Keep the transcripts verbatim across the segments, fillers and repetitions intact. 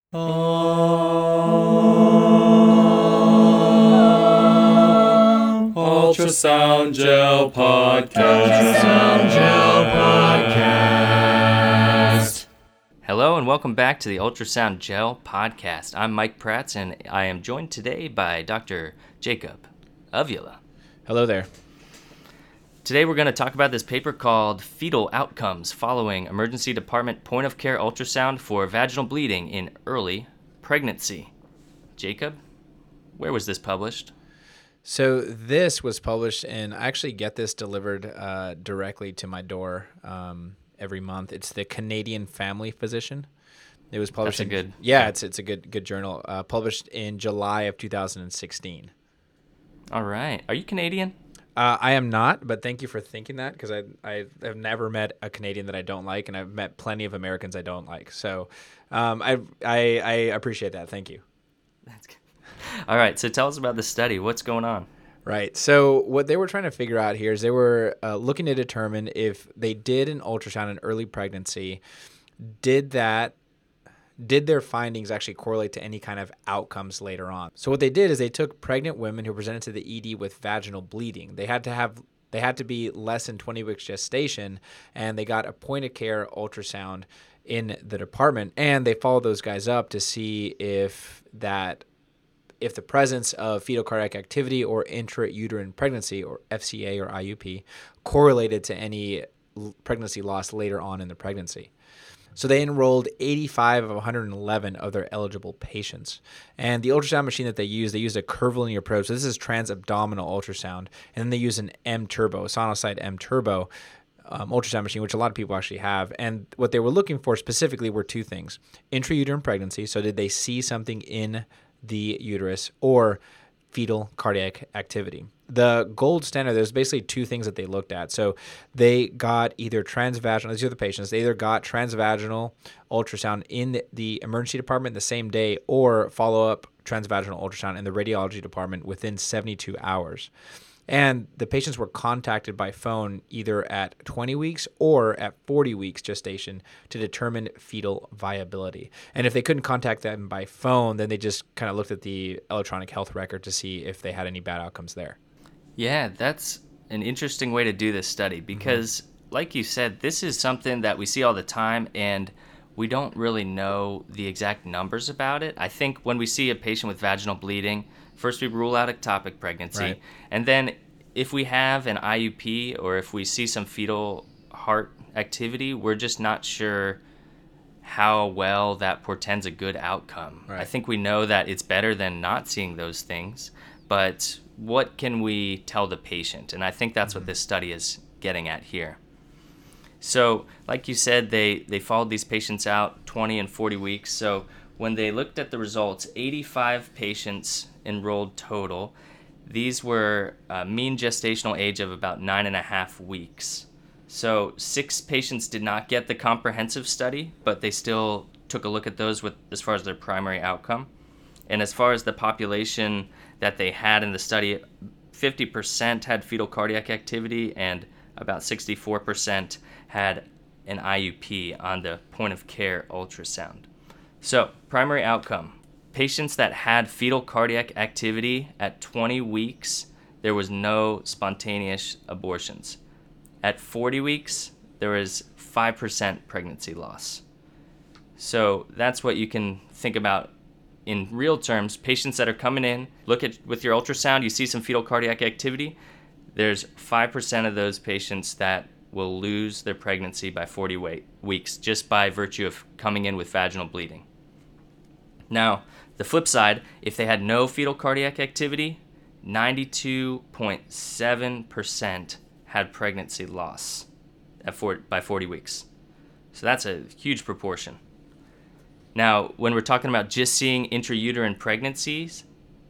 Oh, Ultrasound Gel Podcast. Ultrasound Gel Podcast. Hello and welcome back to the Ultrasound Gel Podcast. I'm Mike Prats and I am joined today by Doctor Jacob Avila. Hello there. Today we're going to talk about this paper called Fetal Outcomes Following Emergency Department Point of Care Ultrasound for Vaginal Bleeding in Early Pregnancy. Jacob, where was this published? So this was published, and I actually get this delivered uh, directly to my door um, every month. It's the Canadian Family Physician. It was published. That's a in, good. Yeah, it's it's a good good journal. Uh, published in July of two thousand sixteen. All right. Are you Canadian? Uh, I am not, but thank you for thinking that, because I I have never met a Canadian that I don't like, and I've met plenty of Americans I don't like. So um, I, I I appreciate that. Thank you. That's good. All right. So tell us about the study. What's going on? Right. So what they were trying to figure out here is they were uh, looking to determine if they did an ultrasound in early pregnancy, did that, did their findings actually correlate to any kind of outcomes later on? So what they did is they took pregnant women who presented to the E D with vaginal bleeding. They had to have, they had to be less than twenty weeks gestation, and they got a point of care ultrasound in the department, and they followed those guys up to see if that if the presence of fetal cardiac activity or intrauterine pregnancy, or F C A or I U P, correlated to any pregnancy loss later on in the pregnancy. So they enrolled eighty-five of one hundred eleven of their eligible patients. And the ultrasound machine that they used, they used a curvilinear probe. So this is transabdominal ultrasound. And then they use an M-Turbo, Sonosite M-Turbo um, ultrasound machine, which a lot of people actually have. And what they were looking for specifically were two things: intrauterine pregnancy. So did they see something in the uterus, or fetal cardiac activity? The gold standard, there's basically two things that they looked at. So they got either transvaginal, these are the patients, they either got transvaginal ultrasound in the, the emergency department the same day, or follow-up transvaginal ultrasound in the radiology department within seventy-two hours. And the patients were contacted by phone either at twenty weeks or at forty weeks gestation to determine fetal viability. And if they couldn't contact them by phone, then they just kind of looked at the electronic health record to see if they had any bad outcomes there. Yeah, that's an interesting way to do this study because, mm-hmm. like you said, this is something that we see all the time, and we don't really know the exact numbers about it. I think when we see a patient with vaginal bleeding, first we rule out ectopic pregnancy, right. And then if we have an I U P or if we see some fetal heart activity, we're just not sure how well that portends a good outcome. Right. I think we know that it's better than not seeing those things, but what can we tell the patient? And I think that's mm-hmm. what this study is getting at here. So, like you said, they, they followed these patients out twenty and forty weeks. So when they looked at the results, eighty-five patients enrolled total. These were a mean gestational age of about nine and a half weeks. So six patients did not get the comprehensive study, but they still took a look at those with as far as their primary outcome. And as far as the population that they had in the study, fifty percent had fetal cardiac activity and about sixty-four percent had an I U P on the point of care ultrasound. So primary outcome. Patients that had fetal cardiac activity at twenty weeks, there was no spontaneous abortions. At forty weeks, there was five percent pregnancy loss. So that's what you can think about in real terms. Patients that are coming in, look at with your ultrasound, you see some fetal cardiac activity. There's five percent of those patients that will lose their pregnancy by forty weeks just by virtue of coming in with vaginal bleeding. Now, the flip side, if they had no fetal cardiac activity, ninety-two point seven percent had pregnancy loss at four, by forty weeks. So that's a huge proportion. Now, when we're talking about just seeing intrauterine pregnancies,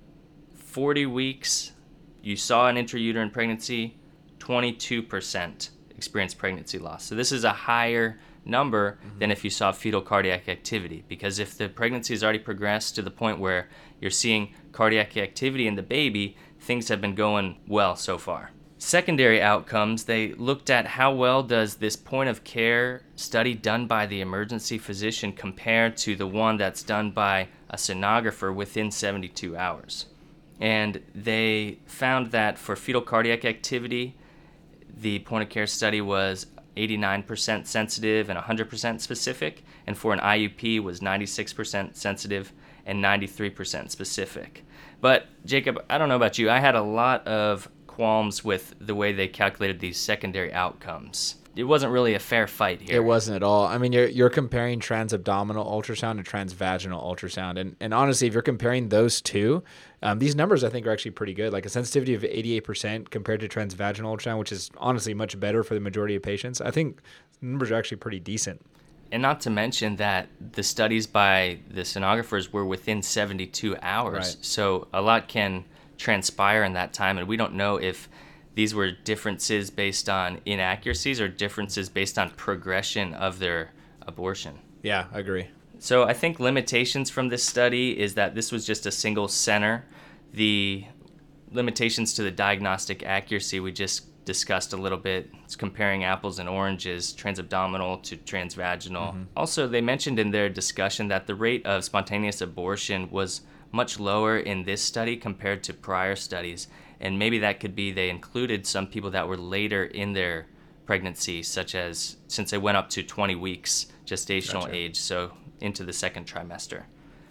forty weeks, you saw an intrauterine pregnancy, twenty-two percent experienced pregnancy loss. So this is a higher number mm-hmm. than if you saw fetal cardiac activity, because if the pregnancy has already progressed to the point where you're seeing cardiac activity in the baby, things have been going well so far. secondary outcomes, they looked at how well does this point of care study done by the emergency physician compare to the one that's done by a sonographer within seventy-two hours. And they found that for fetal cardiac activity, the point of care study was eighty-nine percent sensitive and one hundred percent specific, and for an I U P was ninety-six percent sensitive and ninety-three percent specific. But Jacob, I don't know about you, I had a lot of qualms with the way they calculated these secondary outcomes. It wasn't really a fair fight here. It wasn't at all. I mean, you're you're comparing transabdominal ultrasound to transvaginal ultrasound, and and honestly, if you're comparing those two, um, these numbers I think are actually pretty good. Like a sensitivity of eighty-eight percent compared to transvaginal ultrasound, which is honestly much better for the majority of patients. I think the numbers are actually pretty decent. And not to mention that the studies by the sonographers were within seventy-two hours, Right. So a lot can transpire in that time, and we don't know if these were differences based on inaccuracies or differences based on progression of their abortion. Yeah, I agree. So I think limitations from this study is that this was just a single center. The limitations to the diagnostic accuracy we just discussed a little bit. It's comparing apples and oranges, transabdominal to transvaginal. Mm-hmm. Also, they mentioned in their discussion that the rate of spontaneous abortion was much lower in this study compared to prior studies. And maybe that could be they included some people that were later in their pregnancy, such as since they went up to twenty weeks gestational Gotcha. age, so into the second trimester.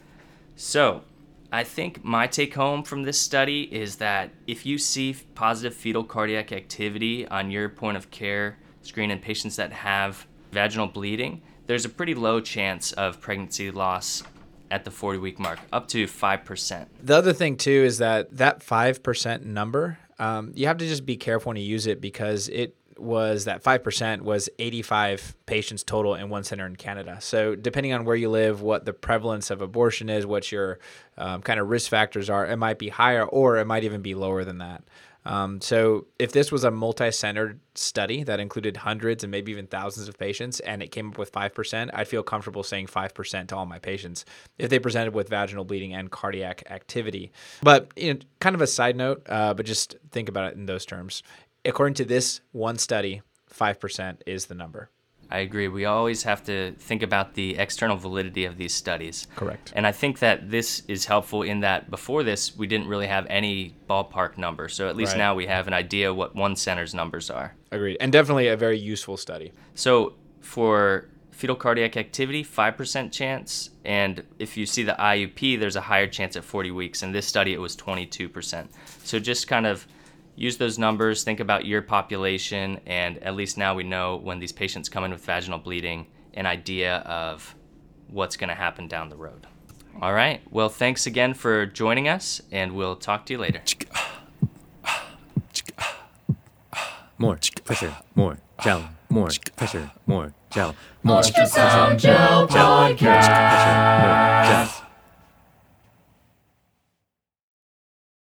So I think my take home from this study is that if you see positive fetal cardiac activity on your point of care screen in patients that have vaginal bleeding, there's a pretty low chance of pregnancy loss at the forty-week mark, up to five percent. The other thing, too, is that that five percent number, um, you have to just be careful when you use it because it was that five percent was eighty-five patients total in one center in Canada. So depending on where you live, what the prevalence of abortion is, what your um, kind of risk factors are, it might be higher or it might even be lower than that. Um, so if this was a multi-centered study that included hundreds and maybe even thousands of patients and it came up with five percent, I'd feel comfortable saying five percent to all my patients if they presented with vaginal bleeding and cardiac activity. But you know, kind of a side note, uh, but just think about it in those terms. According to this one study, five percent is the number. I agree. We always have to think about the external validity of these studies. Correct. And I think that this is helpful in that before this, we didn't really have any ballpark number. So at least Right. now we have an idea what one center's numbers are. Agreed. And definitely a very useful study. So for fetal cardiac activity, five percent chance. And if you see the I U P, there's a higher chance at forty weeks. In this study, it was twenty-two percent. So just kind of use those numbers, think about your population, and at least now we know when these patients come in with vaginal bleeding, an idea of what's going to happen down the road. All right. Well, thanks again for joining us, and we'll talk to you later. More pressure, more gel, more pressure, more gel, more Ultrasound Gel Podcast.